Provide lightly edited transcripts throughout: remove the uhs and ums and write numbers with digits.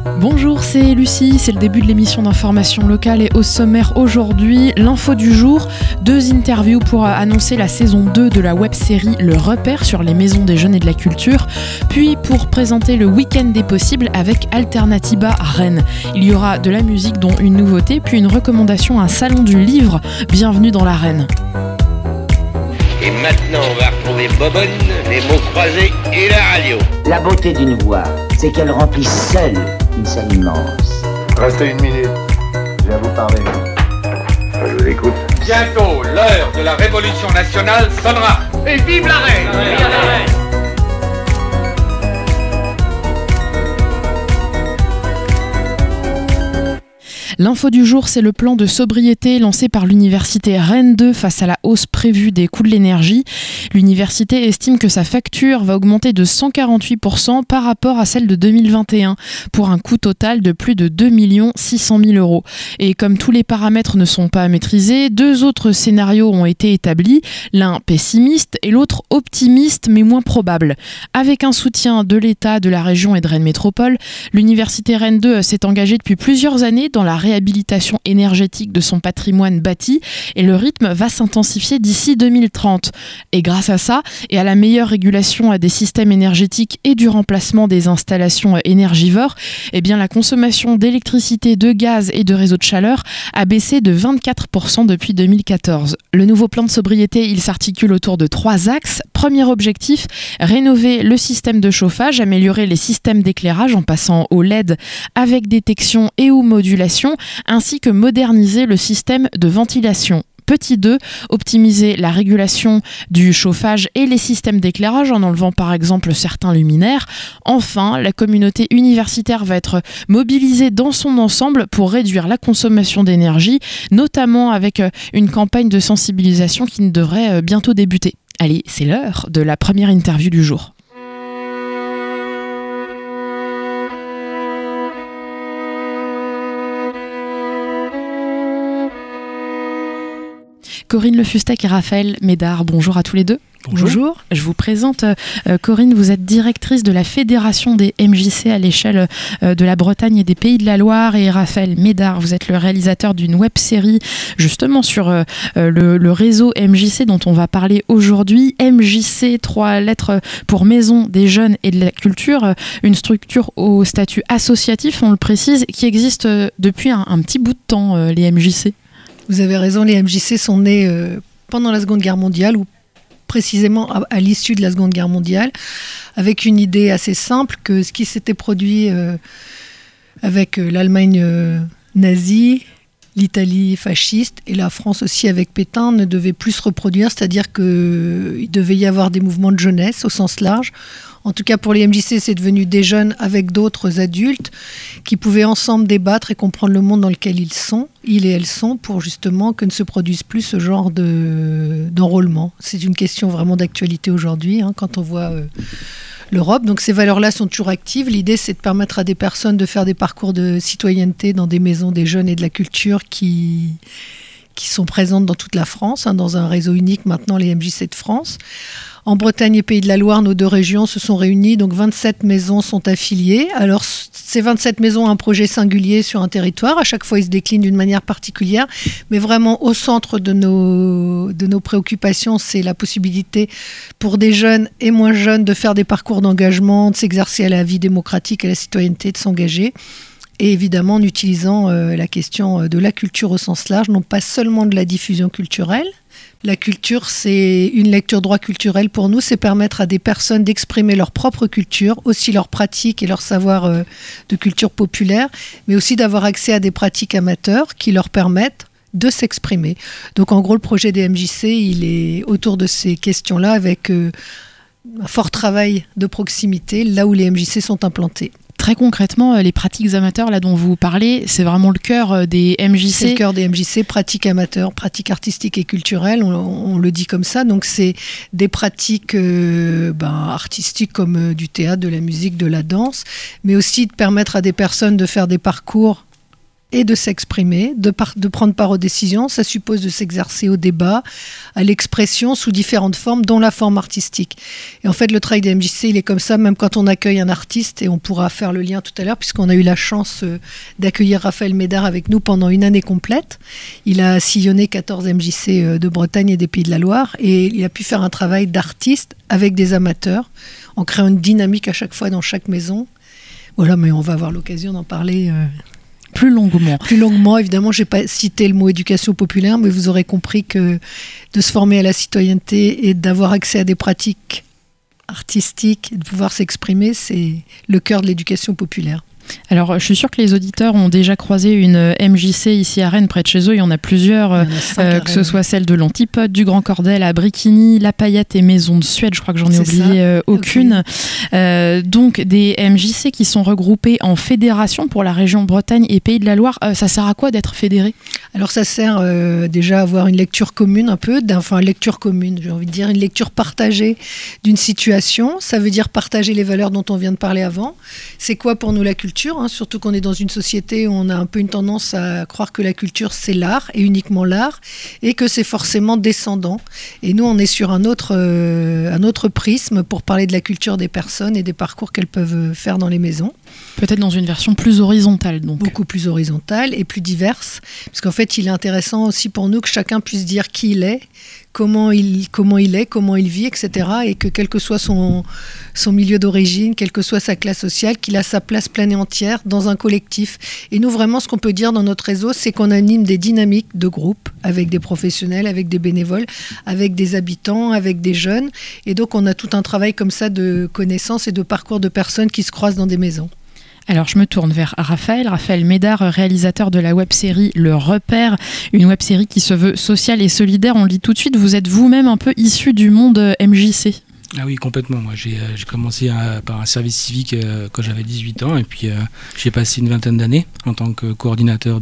Bonjour, c'est Lucie, c'est le début de l'émission d'information locale et au sommaire aujourd'hui, l'info du jour, 2 interviews pour annoncer la saison 2 de la web-série Le Repère sur les maisons des jeunes et de la culture, puis pour présenter le week-end des possibles avec Alternativa à Rennes. Il y aura de la musique dont une nouveauté, puis une recommandation à un salon du livre, bienvenue dans l'arène. Et maintenant, on va retrouver Bobonne, les mots croisés et la radio. La beauté d'une voix, c'est qu'elle remplit seule une salle immense. Restez 1 minute, j'ai à vous parler. Je vous écoute. Bientôt, l'heure de la révolution nationale sonnera. Et vive la reine! Vive la reine! L'info du jour, c'est le plan de sobriété lancé par l'université Rennes 2 face à la hausse prévue des coûts de l'énergie. L'université estime que sa facture va augmenter de 148% par rapport à celle de 2021 pour un coût total de plus de 2 600 000 euros. Et comme tous les paramètres ne sont pas maîtrisés, 2 autres scénarios ont été établis, l'un pessimiste et l'autre optimiste mais moins probable. Avec un soutien de l'État, de la région et de Rennes Métropole, l'université Rennes 2 s'est engagée depuis plusieurs années dans la réhabilitation énergétique de son patrimoine bâti et le rythme va s'intensifier d'ici 2030. Et grâce à ça et à la meilleure régulation des systèmes énergétiques et du remplacement des installations énergivores, eh bien la consommation d'électricité, de gaz et de réseaux de chaleur a baissé de 24% depuis 2014. Le nouveau plan de sobriété, il s'articule autour de 3 axes. Premier objectif, rénover le système de chauffage, améliorer les systèmes d'éclairage en passant au LED avec détection et ou modulation, ainsi que moderniser le système de ventilation. Petit 2, optimiser la régulation du chauffage et les systèmes d'éclairage en enlevant par exemple certains luminaires. Enfin, la communauté universitaire va être mobilisée dans son ensemble pour réduire la consommation d'énergie, notamment avec une campagne de sensibilisation qui ne devrait bientôt débuter. Allez, c'est l'heure de la première interview du jour. Corinne Lefustec et Raphaël Médard, bonjour à tous les deux. Bonjour. Je vous présente Corinne, vous êtes directrice de la Fédération des MJC à l'échelle de la Bretagne et des Pays de la Loire, et Raphaël Médard, vous êtes le réalisateur d'une web-série justement sur le réseau MJC dont on va parler aujourd'hui. MJC, 3 lettres pour Maison des Jeunes et de la Culture, une structure au statut associatif, on le précise, qui existe depuis un petit bout de temps, les MJC. Vous avez raison, les MJC sont nés pendant la Seconde Guerre mondiale, ou précisément à l'issue de la Seconde Guerre mondiale, avec une idée assez simple que ce qui s'était produit avec l'Allemagne nazie, l'Italie fasciste et la France aussi avec Pétain ne devait plus se reproduire, c'est-à-dire qu'il devait y avoir des mouvements de jeunesse au sens large. En tout cas, pour les MJC, c'est devenu des jeunes avec d'autres adultes qui pouvaient ensemble débattre et comprendre le monde dans lequel ils et elles sont, pour justement que ne se produise plus ce genre d'enrôlement. C'est une question vraiment d'actualité aujourd'hui, quand on voit l'Europe. Donc ces valeurs-là sont toujours actives. L'idée, c'est de permettre à des personnes de faire des parcours de citoyenneté dans des maisons des jeunes et de la culture qui sont présentes dans toute la France, dans un réseau unique maintenant, les MJC de France. En Bretagne et Pays de la Loire, nos 2 régions se sont réunies, donc 27 maisons sont affiliées. Alors, ces 27 maisons ont un projet singulier sur un territoire. À chaque fois, ils se déclinent d'une manière particulière. Mais vraiment, au centre de nos préoccupations, c'est la possibilité pour des jeunes et moins jeunes de faire des parcours d'engagement, de s'exercer à la vie démocratique, à la citoyenneté, de s'engager. Et évidemment, en utilisant la question de la culture au sens large, non pas seulement de la diffusion culturelle. La culture, c'est une lecture droit culturel pour nous, c'est permettre à des personnes d'exprimer leur propre culture, aussi leur pratique et leur savoir de culture populaire, mais aussi d'avoir accès à des pratiques amateurs qui leur permettent de s'exprimer. Donc en gros, le projet des MJC, il est autour de ces questions-là avec un fort travail de proximité, là où les MJC sont implantés. Très concrètement, les pratiques amateurs là dont vous parlez, c'est vraiment le cœur des MJC. C'est le cœur des MJC, pratiques amateurs, pratiques artistiques et culturelles, on le dit comme ça. Donc c'est des pratiques artistiques comme du théâtre, de la musique, de la danse, mais aussi de permettre à des personnes de faire des parcours et de s'exprimer, de prendre part aux décisions. Ça suppose de s'exercer au débat, à l'expression sous différentes formes, dont la forme artistique. Et en fait, le travail des MJC, il est comme ça, même quand on accueille un artiste, et on pourra faire le lien tout à l'heure, puisqu'on a eu la chance d'accueillir Raphaël Médard avec nous pendant une année complète. Il a sillonné 14 MJC de Bretagne et des Pays de la Loire, et il a pu faire un travail d'artiste avec des amateurs, en créant une dynamique à chaque fois dans chaque maison. Voilà, mais on va avoir l'occasion d'en parler plus longuement. Évidemment, je n'ai pas cité le mot éducation populaire, mais vous aurez compris que de se former à la citoyenneté et d'avoir accès à des pratiques artistiques, et de pouvoir s'exprimer, c'est le cœur de l'éducation populaire. Alors, je suis sûre que les auditeurs ont déjà croisé une MJC ici à Rennes, près de chez eux. Il y en a plusieurs, que ce soit celle de l'Antipode, du Grand Cordel, à Bricquigny, La Paillette et Maison de Suède. Je crois que j'en ai oublié aucune. Okay. Donc, des MJC qui sont regroupés en fédération pour la région Bretagne et Pays de la Loire. Ça sert à quoi d'être fédéré ? Alors, ça sert déjà à avoir une lecture commune, lecture commune, j'ai envie de dire, une lecture partagée d'une situation. Ça veut dire partager les valeurs dont on vient de parler avant. C'est quoi pour nous la culture ? Surtout qu'on est dans une société où on a un peu une tendance à croire que la culture c'est l'art et uniquement l'art et que c'est forcément descendant. Et nous on est sur un autre prisme pour parler de la culture des personnes et des parcours qu'elles peuvent faire dans les maisons. Peut-être dans une version plus horizontale donc. Beaucoup plus horizontale et plus diverse, parce qu'en fait il est intéressant aussi pour nous que chacun puisse dire qui il est, comment il est, comment il vit, etc. Et que quel que soit son milieu d'origine, quelle que soit sa classe sociale, qu'il a sa place pleine et entière dans un collectif. Et nous, vraiment, ce qu'on peut dire dans notre réseau, c'est qu'on anime des dynamiques de groupe avec des professionnels, avec des bénévoles, avec des habitants, avec des jeunes. Et donc, on a tout un travail comme ça de connaissances et de parcours de personnes qui se croisent dans des maisons. Alors je me tourne vers Raphaël Médard, réalisateur de la web-série Le Repère, une web-série qui se veut sociale et solidaire. On le dit tout de suite, vous êtes vous-même un peu issu du monde MJC. Ah oui, complètement. Moi, j'ai commencé par un service civique quand j'avais 18 ans et puis j'ai passé une vingtaine d'années en tant que coordinateur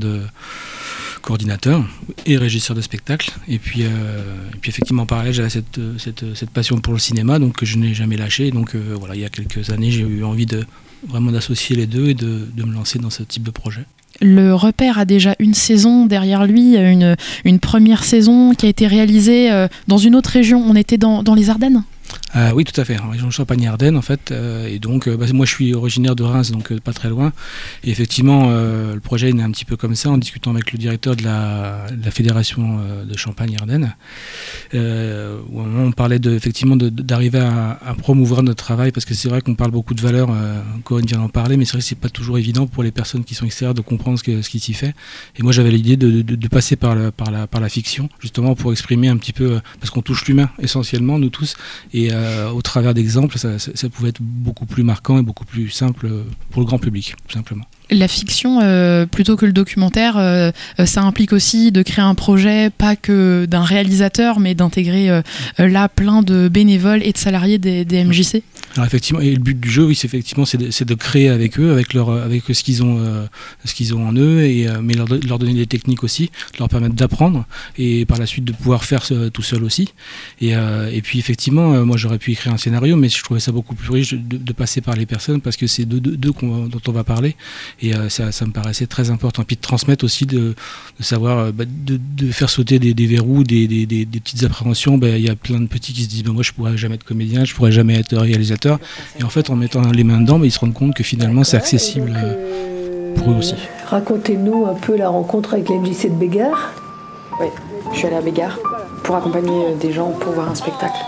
et régisseur de spectacle. Et puis effectivement, en parallèle, j'avais cette passion pour le cinéma, donc que je n'ai jamais lâché. Donc voilà, il y a quelques années, j'ai eu envie vraiment d'associer les deux et de me lancer dans ce type de projet. Le Repère a déjà une saison derrière lui, une première saison qui a été réalisée dans une autre région. On était dans les Ardennes ? Oui, tout à fait, en région Champagne-Ardenne en fait, et donc moi je suis originaire de Reims, donc pas très loin, et effectivement le projet est né un petit peu comme ça, en discutant avec le directeur de la fédération de Champagne-Ardenne, où on parlait d'arriver à promouvoir notre travail, parce que c'est vrai qu'on parle beaucoup de valeurs, Corinne vient d'en parler, mais c'est vrai que c'est pas toujours évident pour les personnes qui sont extérieures de comprendre ce qui s'y fait, et moi j'avais l'idée de passer par la fiction, justement pour exprimer un petit peu, parce qu'on touche l'humain essentiellement, nous tous, et au travers d'exemples, ça pouvait être beaucoup plus marquant et beaucoup plus simple pour le grand public, tout simplement. La fiction, plutôt que le documentaire, ça implique aussi de créer un projet, pas que d'un réalisateur, mais d'intégrer là plein de bénévoles et de salariés des MJC. Alors effectivement, et le but du jeu, oui, c'est de créer avec eux, avec ce qu'ils ont en eux, mais leur donner des techniques aussi, de leur permettre d'apprendre et par la suite de pouvoir faire tout seul aussi. Et puis effectivement, moi j'aurais pu écrire un scénario, mais je trouvais ça beaucoup plus riche de passer par les personnes, parce que c'est d'eux dont on va parler. Et ça me paraissait très important. Puis de transmettre aussi, de savoir, de faire sauter des verrous, des petites appréhensions. Il y a plein de petits qui se disent moi je pourrais jamais être comédien, je pourrais jamais être réalisateur. Et en fait, en mettant les mains dedans, ils se rendent compte que finalement c'est accessible pour eux aussi. Racontez-nous un peu la rencontre avec la MJC de Bégard. Oui, je suis allée à Bégard pour accompagner des gens pour voir un spectacle.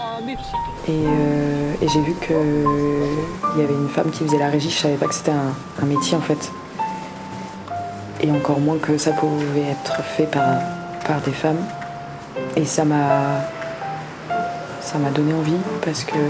Et j'ai vu qu'il y avait une femme qui faisait la régie. Je savais pas que c'était un métier en fait. Et encore moins que ça pouvait être fait par des femmes. Et ça m'a donné envie parce que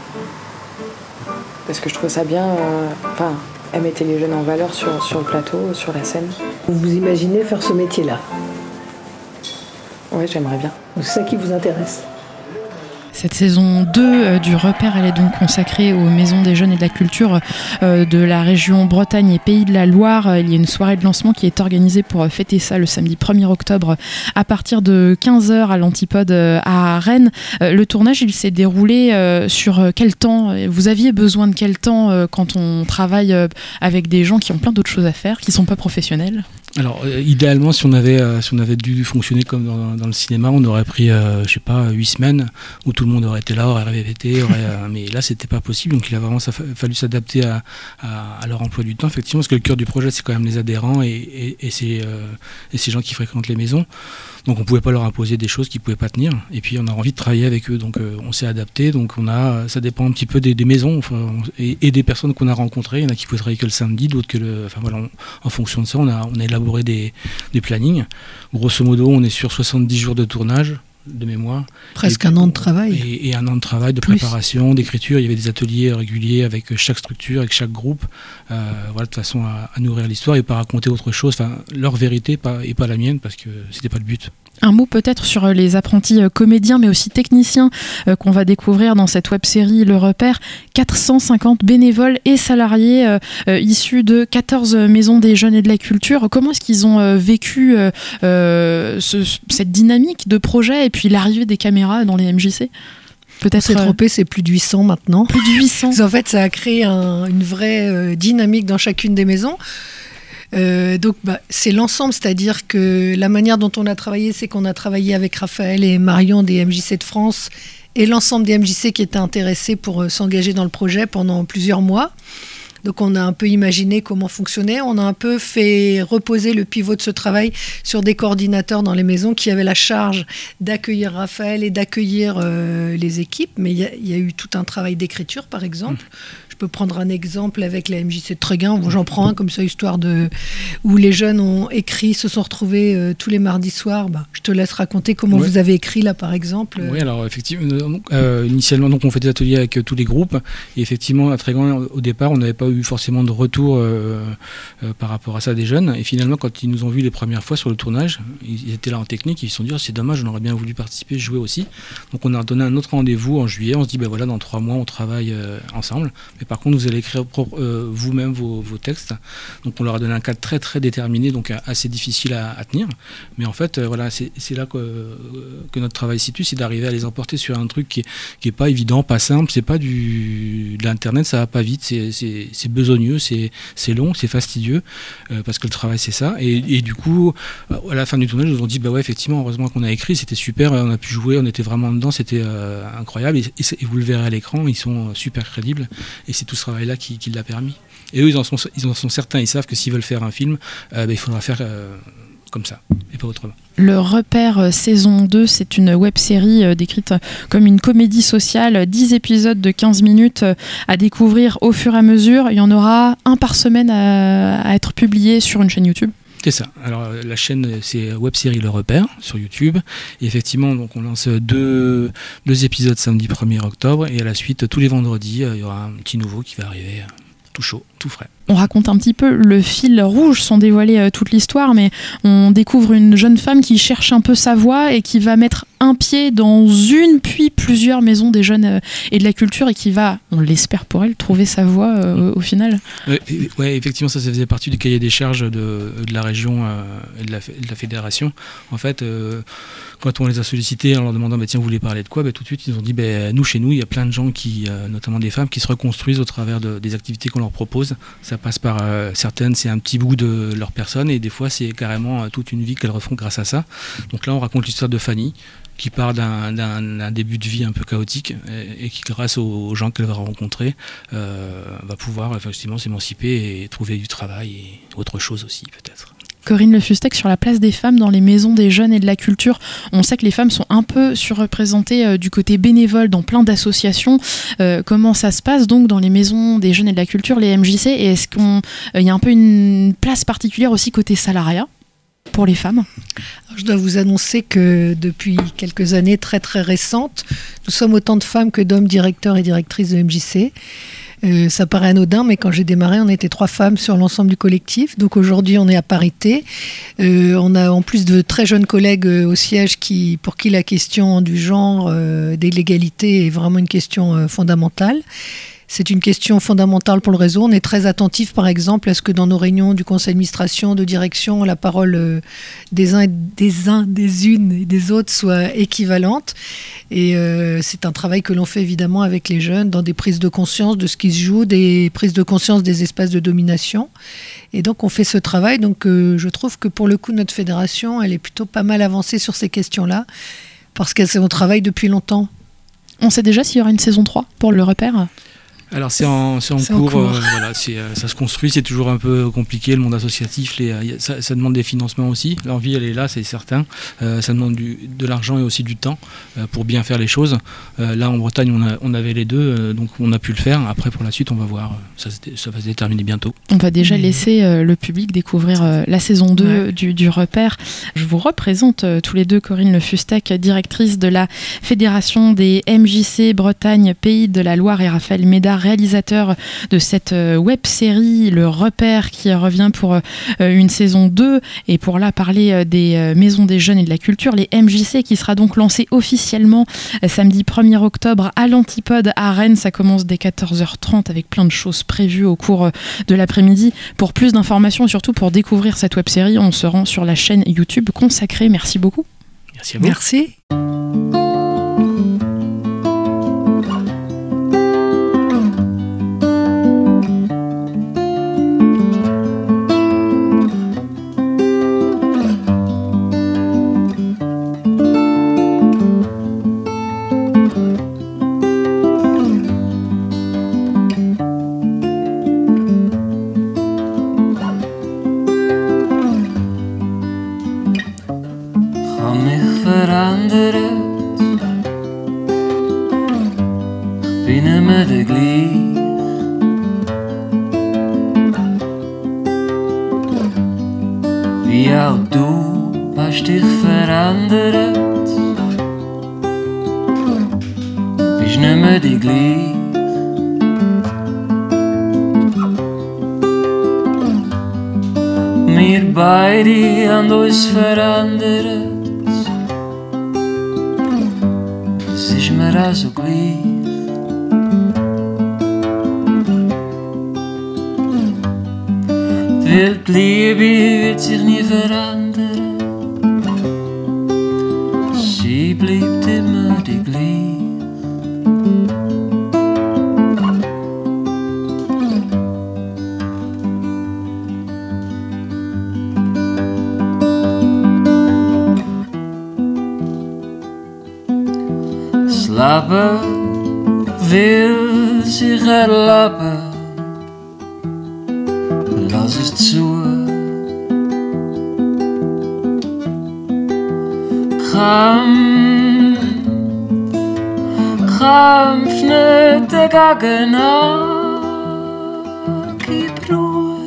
je trouvais ça bien. Elle mettait les jeunes en valeur sur le plateau, sur la scène. Vous imaginez faire ce métier-là ? Ouais, j'aimerais bien. C'est ça qui vous intéresse ? Cette saison 2 du Repère, elle est donc consacrée aux maisons des jeunes et de la culture de la région Bretagne et Pays de la Loire. Il y a une soirée de lancement qui est organisée pour fêter ça le samedi 1er octobre à partir de 15h à l'Antipode à Rennes. Le tournage, il s'est déroulé sur quel temps ? Vous aviez besoin de quel temps quand on travaille avec des gens qui ont plein d'autres choses à faire, qui ne sont pas professionnels ? Alors, idéalement, si on avait dû fonctionner comme dans le cinéma, on aurait pris, 8 semaines où tout le monde aurait été là, aurait répété, mais là, c'était pas possible. Donc, il a vraiment fallu s'adapter à leur emploi du temps, effectivement, parce que le cœur du projet, c'est quand même les adhérents et ces gens qui fréquentent les maisons. Donc, on pouvait pas leur imposer des choses qu'ils pouvaient pas tenir. Et puis, on a envie de travailler avec eux. Donc, on s'est adapté. Donc, ça dépend un petit peu des maisons et des personnes qu'on a rencontrées. Il y en a qui pouvaient travailler que le samedi, d'autres que en fonction de ça, on a élaboré des plannings. Grosso modo, on est sur 70 jours de tournage, de mémoire. Presque un an de travail. Et un an de travail, de préparation, d'écriture. Il y avait des ateliers réguliers avec chaque structure, avec chaque groupe, de façon à nourrir l'histoire et pas raconter autre chose, leur vérité et pas la mienne, parce que c'était pas le but. Un mot peut-être sur les apprentis comédiens, mais aussi techniciens qu'on va découvrir dans cette web-série Le Repère. 450 bénévoles et salariés issus de 14 maisons des jeunes et de la culture. Comment est-ce qu'ils ont vécu cette dynamique de projet et puis l'arrivée des caméras dans les MJC ? Peut-être c'est trompé, c'est plus de 800 maintenant. Plus de 800. En fait, ça a créé une vraie dynamique dans chacune des maisons. Donc c'est l'ensemble, c'est-à-dire que la manière dont on a travaillé, c'est qu'on a travaillé avec Raphaël et Marion des MJC de France et l'ensemble des MJC qui étaient intéressés pour s'engager dans le projet pendant plusieurs mois. Donc on a un peu imaginé comment fonctionnait, on a un peu fait reposer le pivot de ce travail sur des coordinateurs dans les maisons qui avaient la charge d'accueillir Raphaël et d'accueillir les équipes, mais il y a eu tout un travail d'écriture par exemple. Je peux prendre un exemple avec la MJC de Tréguin, j'en prends un comme ça, histoire où les jeunes ont écrit, se sont retrouvés tous les mardis soirs. Je te laisse raconter comment vous avez écrit là par exemple. Oui, alors effectivement, initialement donc, on fait des ateliers avec tous les groupes, et effectivement à Tréguin au départ on n'avait pas eu forcément de retour par rapport à ça des jeunes, et finalement quand ils nous ont vus les premières fois sur le tournage, ils étaient là en technique, ils se sont dit c'est dommage, on aurait bien voulu participer, jouer aussi. Donc on a donné un autre rendez-vous en juillet, on se dit voilà, dans 3 mois on travaille ensemble, mais par contre vous allez écrire vous-même vos textes. Donc on leur a donné un cadre très très déterminé, donc assez difficile à tenir, mais en fait c'est là que notre travail se situe, c'est d'arriver à les emporter sur un truc qui est pas évident, pas simple, c'est pas de l'internet, ça va pas vite, c'est besogneux, c'est long, c'est fastidieux, parce que le travail c'est ça, et du coup à la fin du tournage ils nous ont dit effectivement, heureusement qu'on a écrit, c'était super, on a pu jouer, on était vraiment dedans, c'était incroyable, et vous le verrez à l'écran, ils sont super crédibles, et c'est tout ce travail là qui l'a permis. Et eux ils en sont certains, ils savent que s'ils veulent faire un film, il faudra faire comme ça et pas autrement. Le Repère saison 2, c'est une web-série décrite comme une comédie sociale, 10 épisodes de 15 minutes à découvrir au fur et à mesure. Il y en aura un par semaine à être publié sur une chaîne YouTube. C'est ça. Alors la chaîne c'est web-série Le Repère sur YouTube. Et effectivement, donc on lance deux épisodes samedi 1er octobre, et à la suite tous les vendredis, il y aura un petit nouveau qui va arriver, tout chaud, tout frais. On raconte un petit peu le fil rouge sans dévoiler toute l'histoire, mais on découvre une jeune femme qui cherche un peu sa voie et qui va mettre un pied dans une puis plusieurs maisons des jeunes et de la culture, et qui va, on l'espère pour elle, trouver sa voie au final. Ouais, effectivement, ça faisait partie du cahier des charges de la région et de la fédération. En fait, quand on les a sollicités en leur demandant tiens, vous voulez parler de quoi, tout de suite ils nous ont dit nous, chez nous, il y a plein de gens qui, notamment des femmes, qui se reconstruisent au travers des activités qu'on leur propose. Ça passe par certaines, c'est un petit bout de leur personne, et des fois c'est carrément toute une vie qu'elles refont grâce à ça. Donc là on raconte l'histoire de Fanny, qui part d'un début de vie un peu chaotique, et qui, grâce aux gens qu'elle va rencontrer, va pouvoir effectivement s'émanciper et trouver du travail et autre chose aussi peut-être. Corinne Le Fustec, sur la place des femmes dans les maisons des jeunes et de la culture, on sait que les femmes sont un peu surreprésentées du côté bénévole dans plein d'associations. Comment ça se passe donc dans les maisons des jeunes et de la culture, les MJC, et est-ce qu'il y a un peu une place particulière aussi côté salariat pour les femmes? Alors, je dois vous annoncer que depuis quelques années très très récentes, nous sommes autant de femmes que d'hommes directeurs et directrices de MJC. Ça paraît anodin, mais quand j'ai démarré, on était 3 femmes sur l'ensemble du collectif. Donc aujourd'hui, on est à parité. On a en plus de très jeunes collègues au siège pour qui la question du genre, de l'égalité est vraiment une question fondamentale. C'est une question fondamentale pour le réseau. On est très attentif, par exemple, à ce que dans nos réunions du conseil d'administration, de direction, la parole des uns, des unes et des autres soit équivalente. Et c'est un travail que l'on fait évidemment avec les jeunes dans des prises de conscience de ce qui se joue, des prises de conscience des espaces de domination. Et donc on fait ce travail. Donc je trouve que pour le coup, notre fédération, elle est plutôt pas mal avancée sur ces questions-là parce qu'on travaille depuis longtemps. On sait déjà s'il y aura une saison 3 pour le repère ? Alors c'est en cours. Voilà, ça se construit, c'est toujours un peu compliqué le monde associatif, ça demande des financements aussi, l'envie elle est là, c'est certain, ça demande de l'argent et aussi du temps pour bien faire les choses. Là en Bretagne on avait les deux, donc on a pu le faire, après pour la suite on va voir, ça va se déterminer bientôt. On va déjà laisser le public découvrir la saison 2 du repère. Je vous représente tous les deux Corinne Le Fustac, directrice de la Fédération des MJC Bretagne Pays de la Loire, et Raphaël Médard, réalisateur de cette web-série Le Repère, qui revient pour une saison 2 et pour là parler des maisons des jeunes et de la culture, les MJC, qui sera donc lancé officiellement samedi 1er octobre à l'Antipode à Rennes. Ça commence dès 14h30 avec plein de choses prévues au cours de l'après-midi. Pour plus d'informations et surtout pour découvrir cette web-série, on se rend sur la chaîne YouTube consacrée. Merci beaucoup. Merci à vous. Merci. Slapen wil zich herlappen, lass es zu. Krampf nicht dagegen an, gib Ruhe.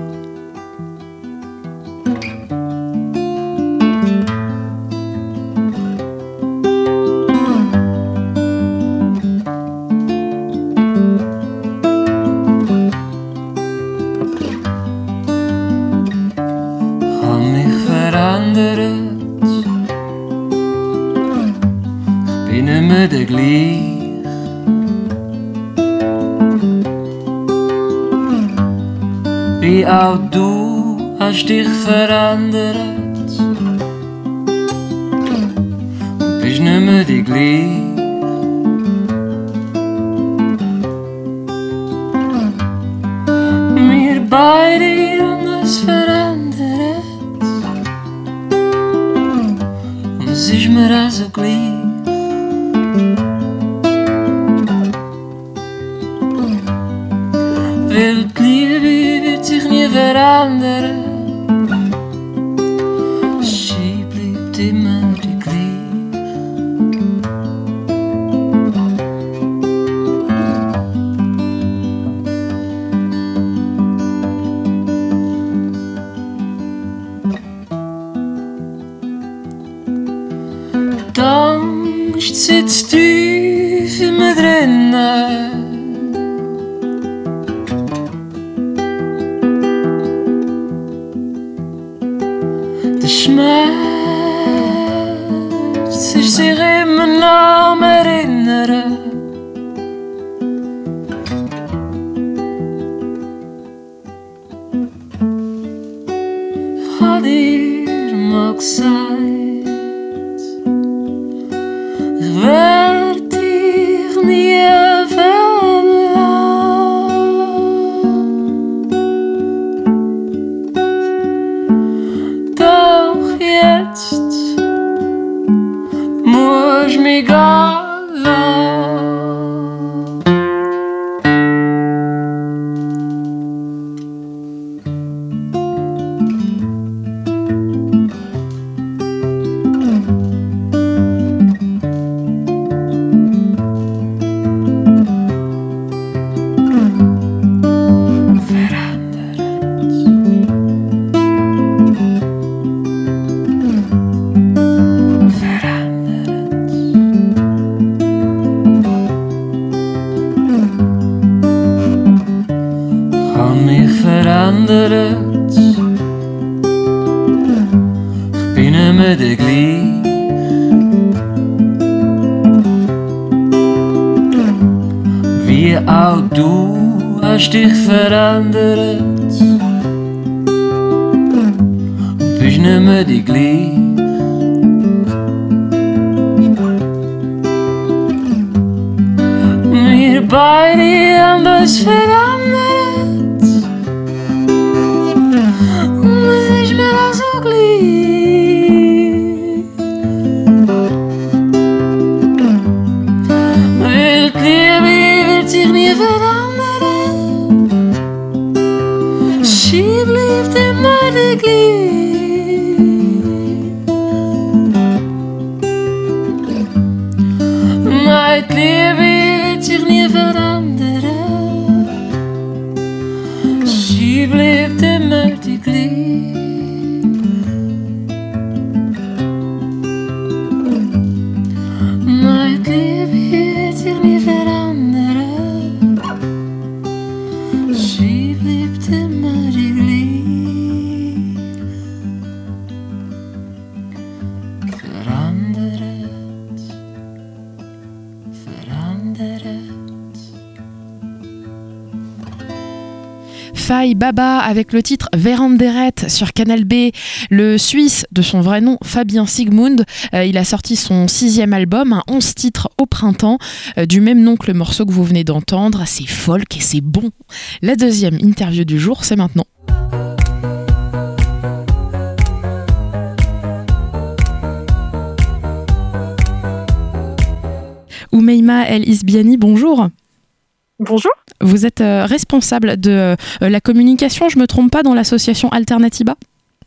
Wie auch du hast dich verändert und bist nicht mehr die gleiche. Wir beide haben uns verändert und es ist mir also gleich. Weil die Liebe wird sich nie verändern, sie bleibt immer die gleiche. Die Angst sitzt tief in mir drinnen. Der Schmerz ist sich immer noch am Erinnern. dir mag sein. Ich werd dich nie verlassen. Doch jetzt muss mich gehen. Veranderd. Ich bin nicht mehr der gleich. Wie auch du hast dich verändert. Und bist nicht mehr die gleich. Wir beide haben uns verändert. Faye Baba avec le titre Veranderet sur Canal B. Le Suisse, de son vrai nom Fabien Sigmund, il a sorti son 6e album, un 11 titres au printemps, du même nom que le morceau que vous venez d'entendre. C'est folk et c'est bon. La deuxième interview du jour, c'est maintenant. Oumeima El Isbiani, bonjour. Bonjour. Vous êtes responsable de la communication, je ne me trompe pas, dans l'association Alternatiba ?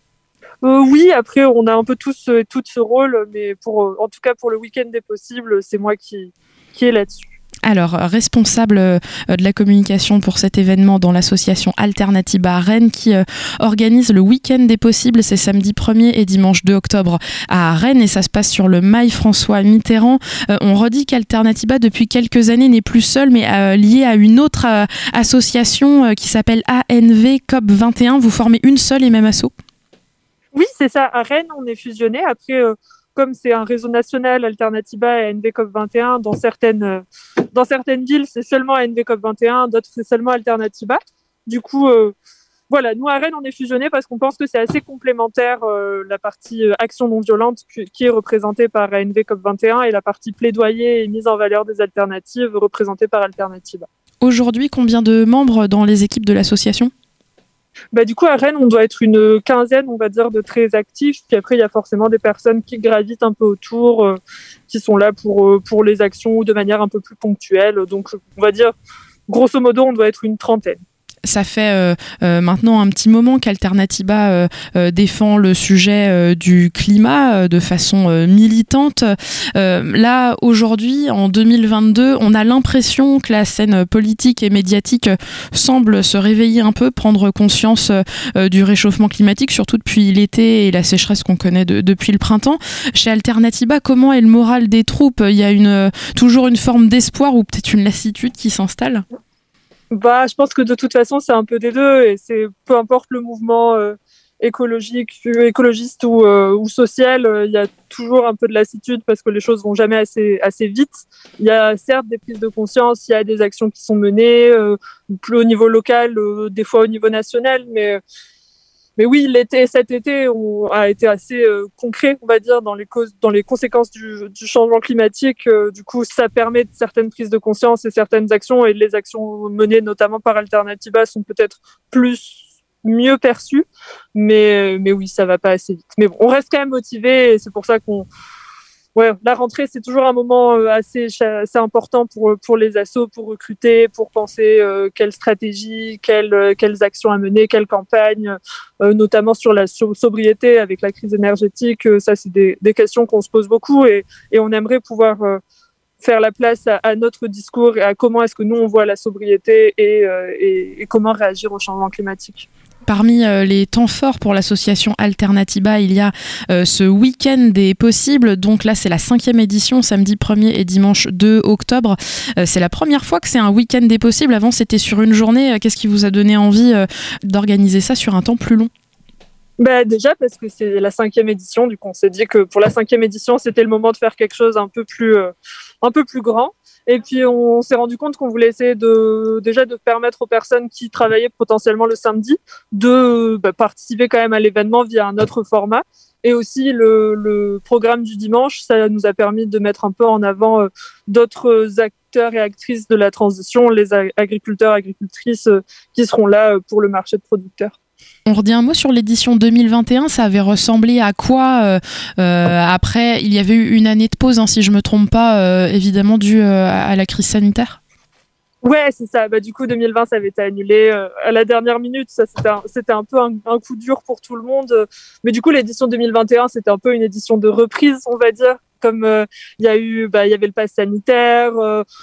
Oui, après on a un peu tous et toutes ce rôle, mais en tout cas pour le week-end des possibles, c'est moi qui est là-dessus. Alors, responsable de la communication pour cet événement dans l'association Alternatiba à Rennes qui organise le week-end des possibles, c'est samedi 1er et dimanche 2 octobre à Rennes et ça se passe sur le Mail François Mitterrand. On redit qu'Alternatiba depuis quelques années n'est plus seule mais liée à une autre association qui s'appelle ANV COP 21. Vous formez une seule et même asso ? Oui, c'est ça. À Rennes, on est fusionnés. Après, comme c'est un réseau national, Alternatiba et ANV COP 21, dans certaines villes, c'est seulement ANV COP 21, d'autres, c'est seulement Alternatiba. Du coup, voilà, nous, à Rennes, on est fusionnés parce qu'on pense que c'est assez complémentaire, la partie action non violente qui est représentée par ANV COP 21 et la partie plaidoyer et mise en valeur des alternatives représentée par Alternatiba. Aujourd'hui, combien de membres dans les équipes de l'association ? Du coup, à Rennes, on doit être une quinzaine, on va dire, de très actifs. Puis après, il y a forcément des personnes qui gravitent un peu autour, qui sont là pour les actions ou de manière un peu plus ponctuelle. Donc, on va dire, grosso modo, on doit être une trentaine. Ça fait maintenant un petit moment qu'Alternatiba défend le sujet du climat de façon militante. Là, aujourd'hui, en 2022, on a l'impression que la scène politique et médiatique semble se réveiller un peu, prendre conscience du réchauffement climatique, surtout depuis l'été et la sécheresse qu'on connaît depuis le printemps. Chez Alternatiba, comment est le moral des troupes ? Il y a toujours une forme d'espoir ou peut-être une lassitude qui s'installe ? Je pense que de toute façon, c'est un peu des deux et c'est peu importe le mouvement écologiste ou social, il y a toujours un peu de lassitude parce que les choses vont jamais assez vite. Il y a certes des prises de conscience, il y a des actions qui sont menées, plus au niveau local, des fois au niveau national, mais oui, cet été a été assez concret, on va dire, dans les conséquences du changement climatique. Du coup, ça permet certaines prises de conscience et certaines actions, et les actions menées notamment par Alternatiba sont peut-être mieux perçues, mais oui, ça va pas assez vite. Mais bon, on reste quand même motivé, et c'est pour ça la rentrée, c'est toujours un moment assez important pour les assos, pour recruter, pour penser quelle stratégie, quelles actions à mener, quelles campagnes, notamment sur la sobriété avec la crise énergétique. Ça, c'est des questions qu'on se pose beaucoup, et on aimerait pouvoir faire la place à notre discours et à comment est-ce que nous, on voit la sobriété et comment réagir au changement climatique. Parmi les temps forts pour l'association Alternatiba, il y a ce week-end des possibles. Donc là, c'est la 5e édition, samedi 1er et dimanche 2 octobre. C'est la première fois que c'est un week-end des possibles. Avant, c'était sur une journée. Qu'est-ce qui vous a donné envie d'organiser ça sur un temps plus long ? Déjà parce que c'est la 5e édition, du coup on s'est dit que pour la 5e édition c'était le moment de faire quelque chose un peu plus grand, et puis on s'est rendu compte qu'on voulait essayer de permettre aux personnes qui travaillaient potentiellement le samedi de participer quand même à l'événement via un autre format, et aussi le programme du dimanche, ça nous a permis de mettre un peu en avant d'autres acteurs et actrices de la transition, les agriculteurs, agricultrices qui seront là pour le marché de producteurs. On redit un mot sur l'édition 2021, ça avait ressemblé à quoi après, il y avait eu une année de pause, si je ne me trompe pas, évidemment due à la crise sanitaire. Ouais, c'est ça. Du coup, 2020, ça avait été annulé à la dernière minute. Ça, c'était un peu un coup dur pour tout le monde. Mais du coup, l'édition 2021, c'était un peu une édition de reprise, on va dire. Comme il y avait le pass sanitaire.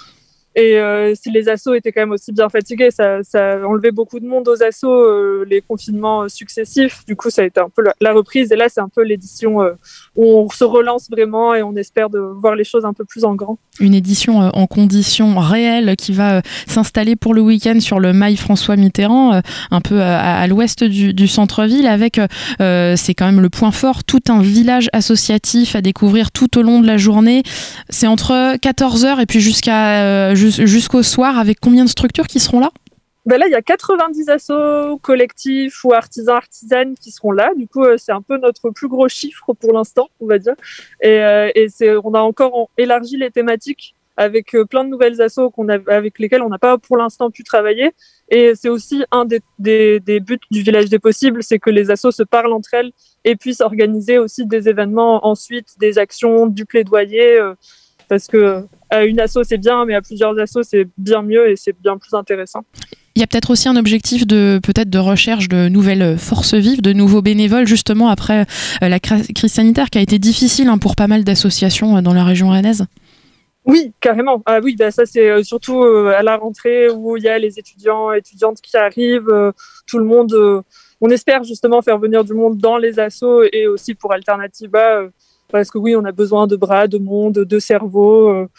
Et si les assos étaient quand même aussi bien fatigués, ça a enlevé beaucoup de monde aux assos, les confinements successifs. Du coup, ça a été un peu la reprise. Et là, c'est un peu l'édition où on se relance vraiment et on espère de voir les choses un peu plus en grand. Une édition en conditions réelles qui va s'installer pour le week-end sur le Mail François Mitterrand, un peu à l'ouest du centre-ville, avec, c'est quand même le point fort, tout un village associatif à découvrir tout au long de la journée. C'est entre 14h et puis jusqu'au soir, avec combien de structures qui seront là ? Là, il y a 90 assos collectifs ou artisanes qui seront là. Du coup, c'est un peu notre plus gros chiffre pour l'instant, on va dire. Et on a encore élargi les thématiques avec plein de nouvelles assos avec lesquelles on n'a pas pour l'instant pu travailler. Et c'est aussi un des buts du Village des Possibles, c'est que les assos se parlent entre elles et puissent organiser aussi des événements ensuite, des actions, du plaidoyer. Parce que à une asso c'est bien, mais à plusieurs assos c'est bien mieux et c'est bien plus intéressant. Il y a peut-être aussi un objectif de recherche de nouvelles forces vives, de nouveaux bénévoles, justement après la crise sanitaire qui a été difficile pour pas mal d'associations dans la région rennaise. Oui, carrément. Ah oui, ça c'est surtout à la rentrée où il y a les étudiantes qui arrivent, tout le monde. On espère justement faire venir du monde dans les assos et aussi pour Alternatiba. Parce que oui, on a besoin de bras, de monde, de cerveaux.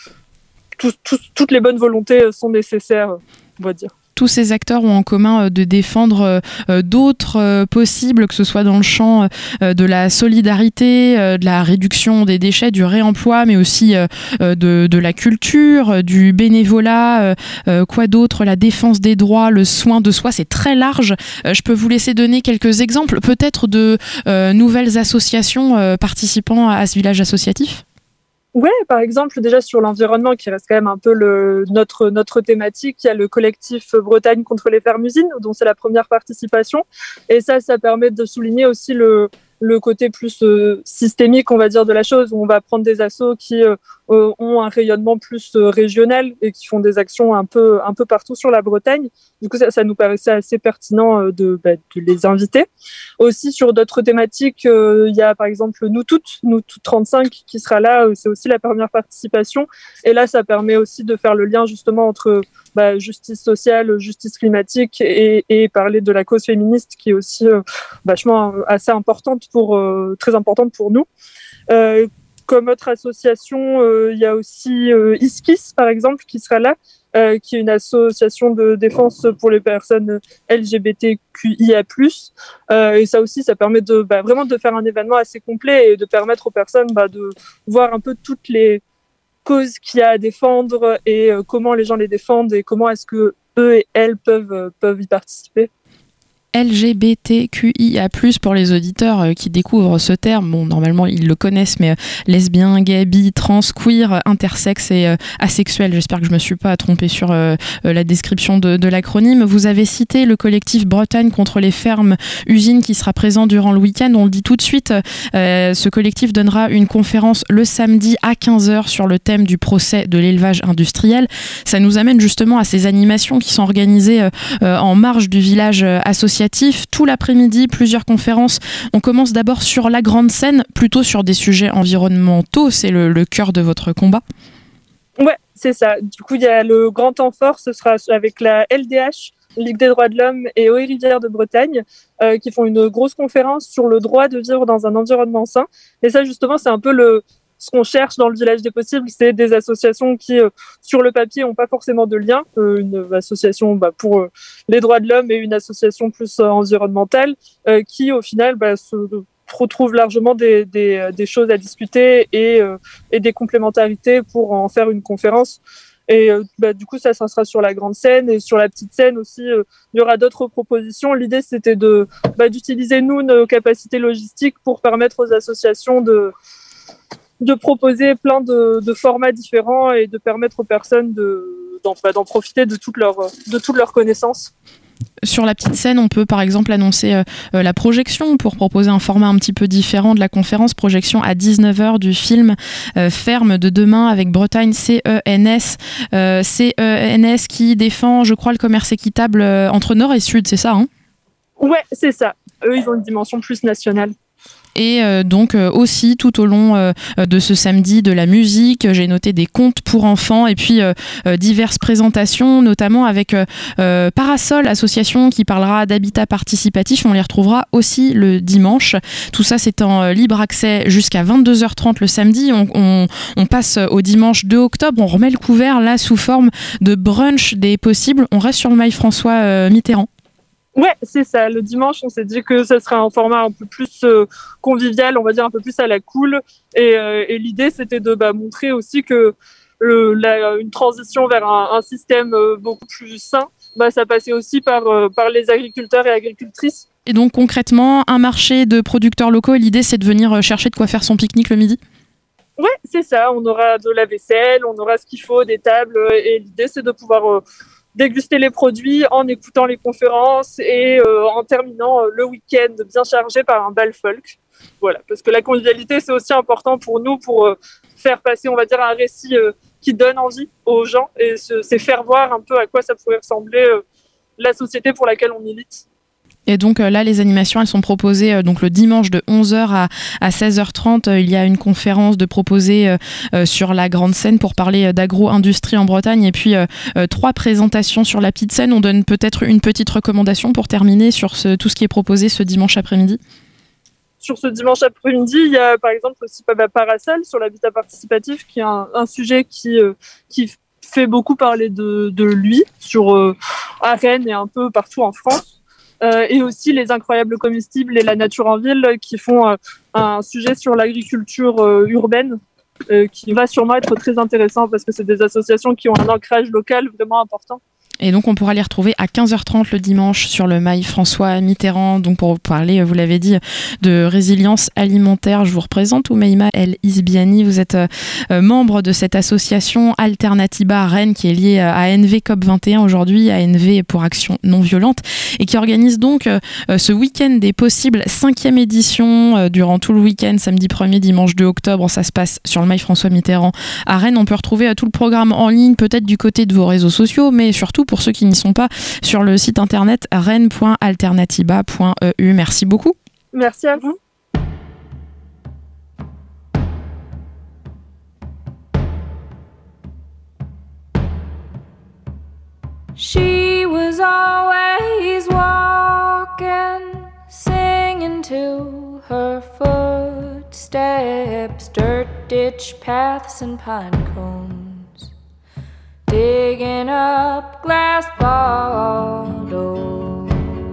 Toutes les bonnes volontés sont nécessaires, on va dire. Tous ces acteurs ont en commun de défendre d'autres possibles, que ce soit dans le champ de la solidarité, de la réduction des déchets, du réemploi, mais aussi de la culture, du bénévolat, quoi d'autre, la défense des droits, le soin de soi, c'est très large. Je peux vous laisser donner quelques exemples, peut-être de nouvelles associations participant à ce village associatif ? Ouais, par exemple, déjà sur l'environnement, qui reste quand même un peu notre thématique, il y a le collectif Bretagne contre les fermes-usines, dont c'est la première participation. Et ça permet de souligner aussi le côté plus systémique, on va dire, de la chose, où on va prendre des assos qui ont un rayonnement plus régional et qui font des actions un peu partout sur la Bretagne. Du coup, ça nous paraissait assez pertinent de les inviter. Aussi, sur d'autres thématiques, il y a par exemple Nous Toutes 35 qui sera là. C'est aussi la première participation. Et là, ça permet aussi de faire le lien justement entre justice sociale, justice climatique et parler de la cause féministe qui est aussi vachement assez importante très importante pour nous. Comme autre association, il y a aussi Iskis, par exemple, qui sera là, qui est une association de défense pour les personnes LGBTQIA+. Et ça aussi, ça permet vraiment de faire un événement assez complet et de permettre aux personnes de voir un peu toutes les causes qu'il y a à défendre et comment les gens les défendent et comment est-ce que eux et elles peuvent y participer. LGBTQIA+, pour les auditeurs qui découvrent ce terme. Bon, normalement, ils le connaissent, mais lesbien, gay, bi, trans, queer, intersexe et asexuel. J'espère que je ne me suis pas trompée sur la description de l'acronyme. Vous avez cité le collectif Bretagne contre les fermes-usines qui sera présent durant le week-end. On le dit tout de suite, ce collectif donnera une conférence le samedi à 15h sur le thème du procès de l'élevage industriel. Ça nous amène justement à ces animations qui sont organisées en marge du village associatif. Tout l'après-midi, plusieurs conférences. On commence d'abord sur la grande scène, plutôt sur des sujets environnementaux. C'est le cœur de votre combat. Ouais, c'est ça. Du coup, il y a le grand temps fort, ce sera avec la LDH, Ligue des droits de l'homme et Eaux et Rivières de Bretagne, qui font une grosse conférence sur le droit de vivre dans un environnement sain. Et ça, justement, c'est un peu ce qu'on cherche dans le village des possibles, c'est des associations qui, sur le papier, n'ont pas forcément de lien. Une association pour les droits de l'homme et une association plus environnementale, qui, au final, se retrouvent largement des choses à discuter et des complémentarités pour en faire une conférence. Et du coup, ça sera sur la grande scène et sur la petite scène aussi. Il y aura d'autres propositions. L'idée, c'était d'utiliser, nous, nos capacités logistiques pour permettre aux associations de proposer plein de formats différents et de permettre aux personnes d'en profiter de toutes leurs connaissances. Sur la petite scène, on peut par exemple annoncer la projection pour proposer un format un petit peu différent de la conférence. Projection à 19h du film Ferme de demain avec Bretagne CENS. CENS qui défend, je crois, le commerce équitable entre Nord et Sud, c'est ça, hein ? Ouais, c'est ça. Eux, ils ont une dimension plus nationale. Et donc aussi tout au long de ce samedi de la musique, j'ai noté des contes pour enfants et puis diverses présentations, notamment avec Parasol, association qui parlera d'habitat participatif. On les retrouvera aussi le dimanche. Tout ça, c'est en libre accès jusqu'à 22h30 le samedi. On passe au dimanche 2 octobre. On remet le couvert là sous forme de brunch des possibles. On reste sur le Mail François Mitterrand. Ouais, c'est ça. Le dimanche, on s'est dit que ça serait un format un peu plus convivial, on va dire un peu plus à la cool. Et l'idée, c'était de montrer aussi que une transition vers un système beaucoup plus sain, ça passait aussi par les agriculteurs et agricultrices. Et donc concrètement, un marché de producteurs locaux, et l'idée, c'est de venir chercher de quoi faire son pique-nique le midi ? Ouais, c'est ça. On aura de la vaisselle, on aura ce qu'il faut, des tables. Et l'idée, c'est de pouvoir déguster les produits en écoutant les conférences et en terminant le week-end bien chargé par un bal folk. Voilà, parce que la convivialité, c'est aussi important pour nous pour faire passer, on va dire, un récit qui donne envie aux gens et c'est faire voir un peu à quoi ça pourrait ressembler la société pour laquelle on milite. Et donc là, les animations, elles sont proposées donc le dimanche de 11h à 16h30. Il y a une conférence de proposer sur la grande scène pour parler d'agro-industrie en Bretagne. Et puis 3 présentations sur la petite scène. On donne peut-être une petite recommandation pour terminer sur tout ce qui est proposé ce dimanche après-midi. Sur ce dimanche après-midi, il y a par exemple aussi Parasol sur l'habitat participatif, qui est un sujet qui fait beaucoup parler de lui à Rennes et un peu partout en France. Et aussi les incroyables comestibles et la nature en ville qui font un sujet sur l'agriculture urbaine qui va sûrement être très intéressant parce que c'est des associations qui ont un ancrage local vraiment important. Et donc on pourra les retrouver à 15h30 le dimanche sur le Mail François Mitterrand, donc pour parler, vous l'avez dit, de résilience alimentaire. Je vous représente Oumeima El Isbiani, vous êtes membre de cette association Alternatiba Rennes qui est liée à ANV COP21 aujourd'hui, ANV pour Action Non Violente, et qui organise donc ce week-end des possibles 5e édition durant tout le week-end, samedi 1er, dimanche 2 octobre. Ça se passe sur le Mail François Mitterrand à Rennes. On peut retrouver tout le programme en ligne, peut-être du côté de vos réseaux sociaux, mais surtout pour ceux qui n'y sont pas, sur le site internet rennes.alternatiba.eu. Merci beaucoup. Merci à vous. She was always walking, singing to her footsteps, dirt ditch paths and pine cones. Digging up glass bottles,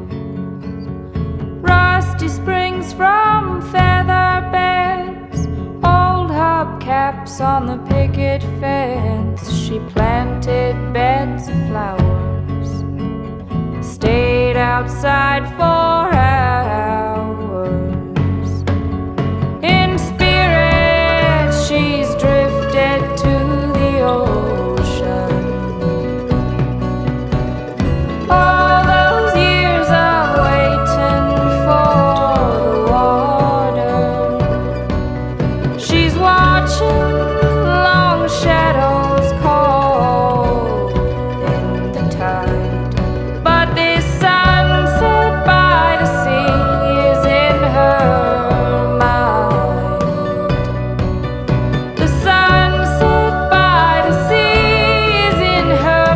rusty springs from feather beds, old hubcaps on the picket fence. She planted beds of flowers, stayed outside for hours. In spirit, she's drifted to the ocean. All those years of waiting for the water, she's watching long shadows cold in the tide. But this sunset by the sea is in her mind. The sunset by the sea is in her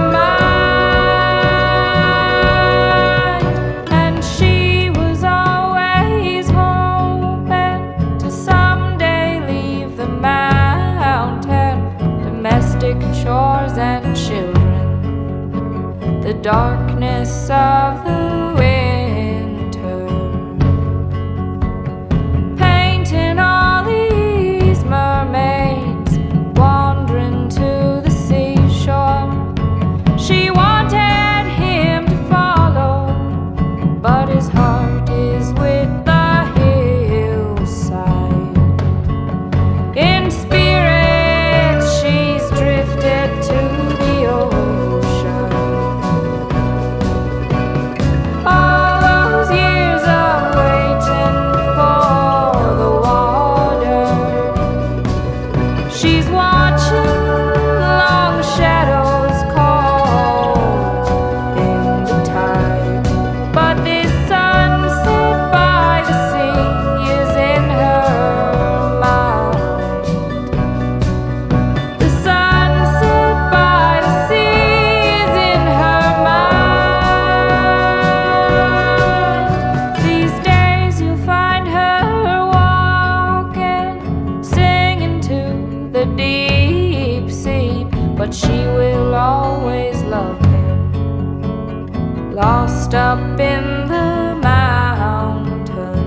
mind. And she was always hoping to someday leave the mountain, domestic chores and children, the darkness of the winter, painting all these mermaids wandering to the seashore. She wanted him to follow, but his heart is with the hillside. In spirit, she's drifted to the ocean. All those years of waiting for the water, she's watching long shadows cold in the tide. But this sunset by the sea is in her mind. The sunset by the sea is in her mind. These days you'll find her walking, singing to the deep sea, but she will always love him, lost up in the mountain.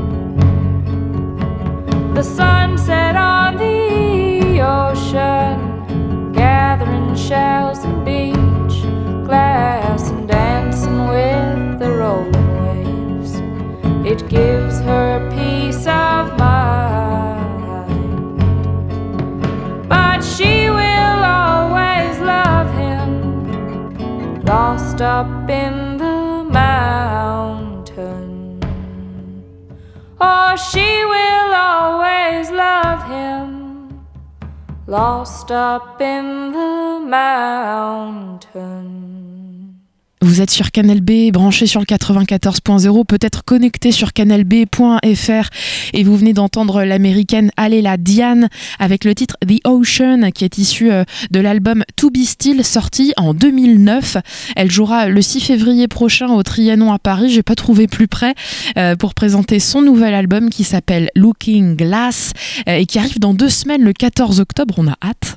The sunset on the ocean, gathering shells and beach glass and dancing with the rolling waves. It gives her peace of mind. But she will always love him, lost up in the mountain. Oh, she will always love him, lost up in the mountain. Vous êtes sur Canal B, branché sur le 94.0, peut-être connecté sur canalb.fr, et vous venez d'entendre l'américaine Aléla Diane avec le titre The Ocean, qui est issu de l'album To Be Still, sorti en 2009. Elle jouera le 6 février prochain au Trianon à Paris, j'ai pas trouvé plus près, pour présenter son nouvel album qui s'appelle Looking Glass, et qui arrive dans 2 semaines, le 14 octobre, on a hâte.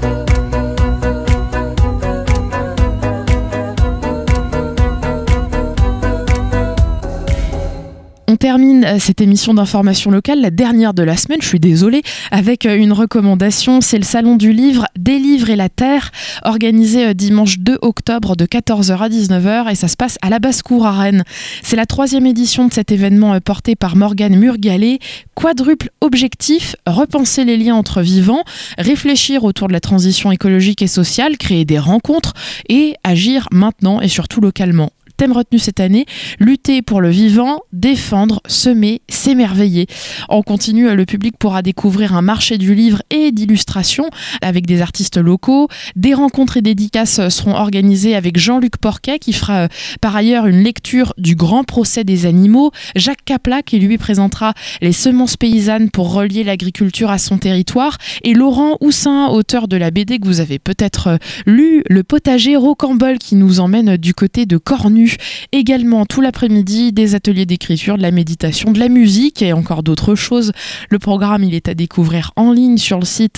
On termine cette émission d'information locale, la dernière de la semaine, je suis désolée, avec une recommandation. C'est le Salon du Livre des Livres et la Terre, organisé dimanche 2 octobre de 14h à 19h, et ça se passe à la Basse-Cour à Rennes. C'est la 3e édition de cet événement porté par Morgane Murgalet. Quadruple objectif, repenser les liens entre vivants, réfléchir autour de la transition écologique et sociale, créer des rencontres et agir maintenant et surtout localement. Thème retenu cette année, lutter pour le vivant, défendre, semer, s'émerveiller. En continu, le public pourra découvrir un marché du livre et d'illustration avec des artistes locaux. Des rencontres et dédicaces seront organisées avec Jean-Luc Porquet qui fera par ailleurs une lecture du Grand Procès des animaux. Jacques Capla qui lui présentera les semences paysannes pour relier l'agriculture à son territoire. Et Laurent Houssin, auteur de la BD que vous avez peut-être lu, Le Potager Rocambole, qui nous emmène du côté de Cornu. Également tout l'après-midi, des ateliers d'écriture, de la méditation, de la musique et encore d'autres choses. Le programme, il est à découvrir en ligne sur le site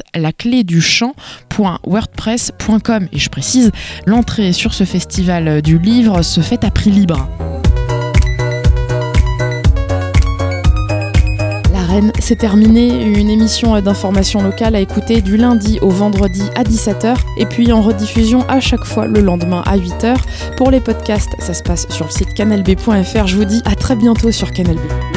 lacléduchamp.wordpress.com. Et je précise, l'entrée sur ce festival du livre se fait à prix libre. Rennes, c'est terminé. Une émission d'information locale à écouter du lundi au vendredi à 17h et puis en rediffusion à chaque fois le lendemain à 8h. Pour les podcasts, ça se passe sur le site canalb.fr. Je vous dis à très bientôt sur Canal B.